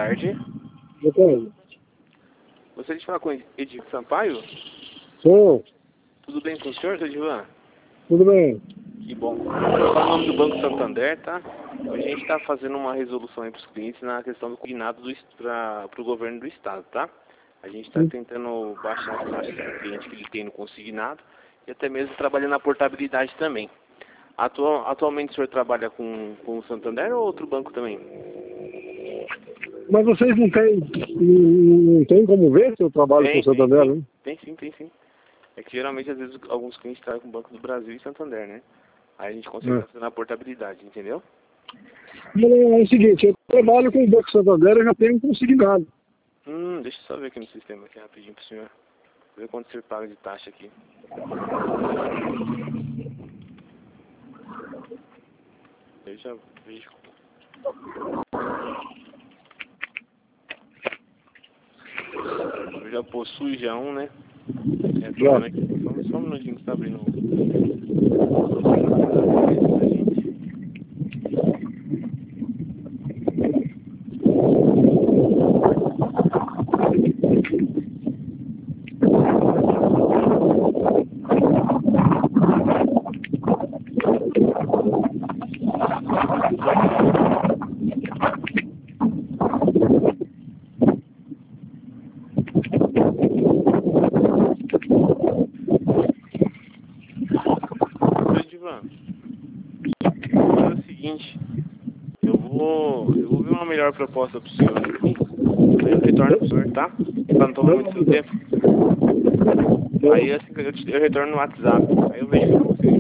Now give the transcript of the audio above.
tarde. Boa tarde. Gostaria de falar com o Edivan Sampaio? Sou. Tudo bem com o senhor, seu Edivan? Tudo bem? Que bom. Eu vou falar o nome do Banco Santander, tá? Hoje a gente está fazendo uma resolução aí para os clientes na questão do consignado para o governo do estado, tá? A gente está tentando baixar as taxas do cliente que ele tem no consignado e até mesmo trabalhando na portabilidade também. Atualmente o senhor trabalha com o Santander ou outro banco também? Mas vocês não tem como ver se eu trabalho com o Santander, né? Tem sim. É que geralmente, às vezes, alguns clientes trabalham com o Banco do Brasil e Santander, né? Aí a gente consegue fazer na portabilidade, entendeu? É o seguinte, eu trabalho com o Banco Santander, eu já tenho um consignado. Deixa eu só ver aqui no sistema, aqui rapidinho pro senhor. Ver quanto você paga de taxa aqui. Eu já vejo. Eu já possui já um, né? Só um minutinho que tá abrindo. Edivan, é o seguinte, eu vou ver uma melhor proposta pro senhor aqui, aí eu retorno pro senhor, tá? Pra não tomar muito seu tempo. Aí assim que eu retorno no WhatsApp, aí eu vejo o que eu consigo